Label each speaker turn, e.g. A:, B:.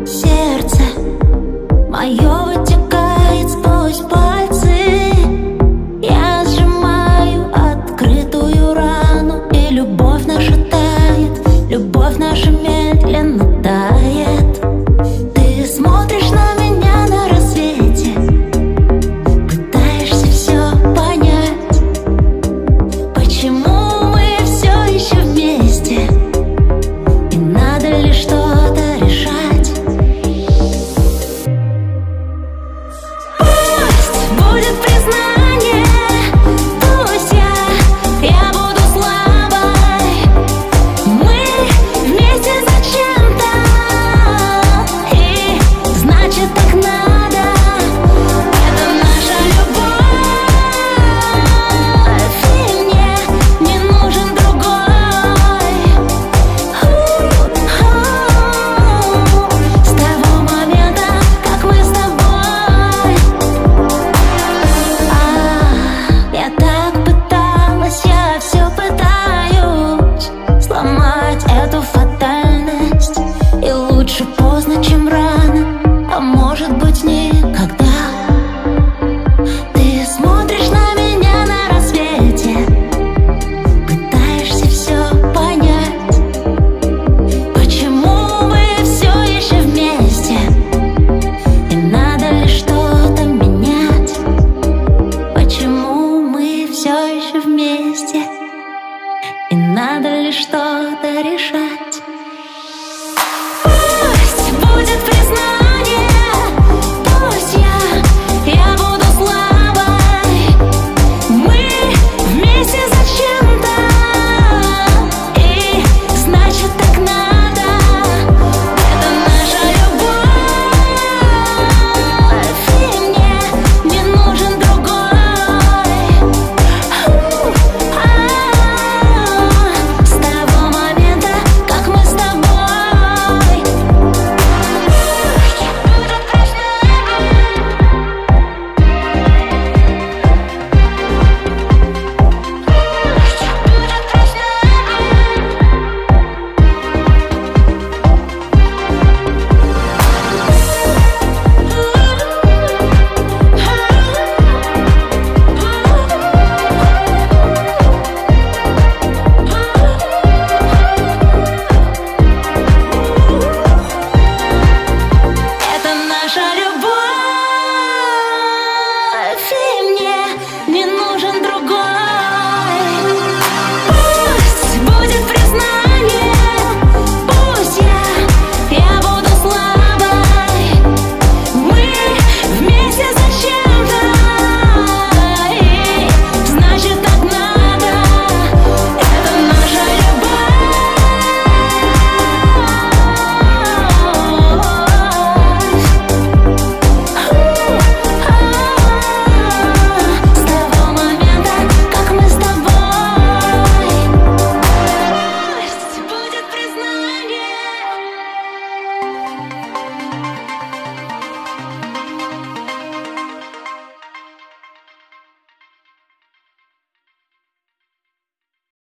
A: Сердце мое вытекает сквозь пальцы. Я сжимаю открытую рану, и любовь наша тает, любовь наша медленно тает. Ты смотришь на меня на рассвете, пытаешься все понять, почему мы все еще вместе, и надо ли что-то решать. Пусть будет признание, пусть я буду слабой. Мы вместе зачем-то, и значит так надо. Это наша любовь, и мне не нужен другой. С того момента, как мы с тобой. Я так пыталась, я все пытаюсь сломать эту фатальность. И лучше поздно, чем рано, а может быть не